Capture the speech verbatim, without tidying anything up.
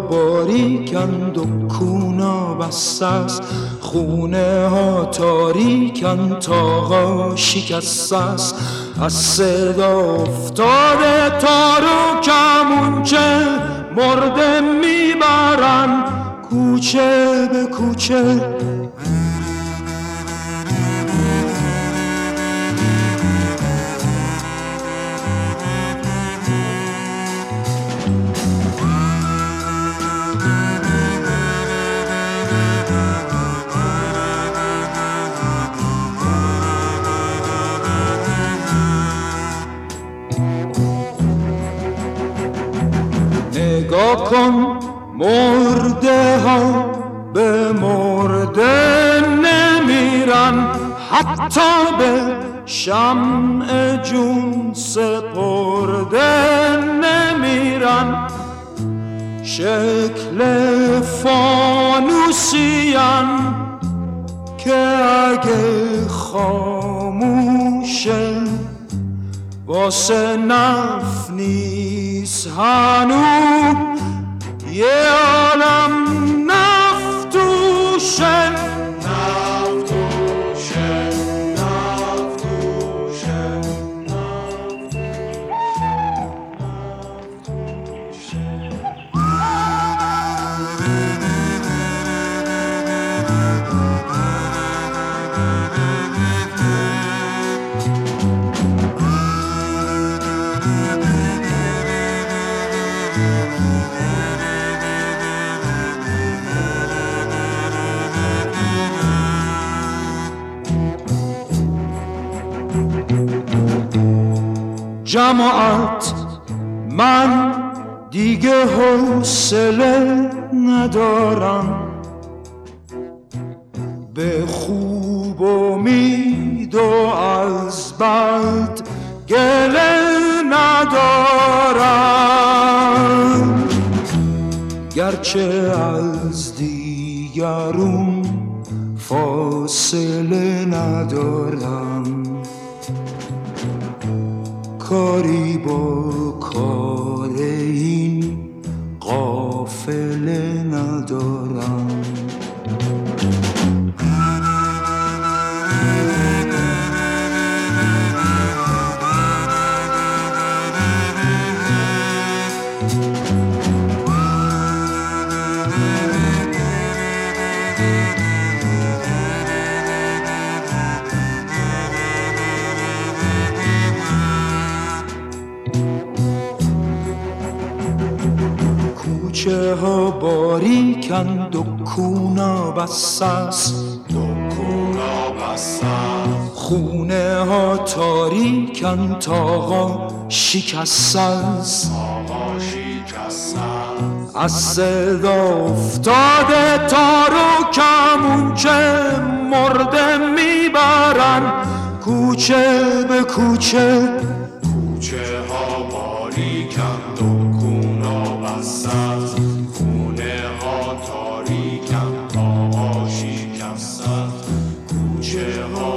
باریکند و کونا بسته است، خونه ها تاریکند، تاقا شکسته است. از صدا افتاده تار و کمونچه مرده میبرن کوچه به کوچه. نگاه کن مرده ها به مرده نمیرن، حتی به شمع جون سپرده نمیرن. شکل فانوسیان که اگه خاموشه واسه نف نیست هنو یه عالم نفتوشه. نفتوشه نفتوشه جماعت من دیگه حوصله ندارم، به خوب امید و از بد گله ندارم. گرچه از دیگرون فاصله ندارم، کاری با کار این قافله ندارم. کوچه ها باریکند و کونا بسته است، خونه ها تاریکند، تاقا شکسته است. از صدا افتاده تار و کمونچه مرده میبرن کوچه به کوچه. کوچه ها باریکند و کونا بسته است، خونه ها تاریکند، تاقا شکسته است. کوچه ها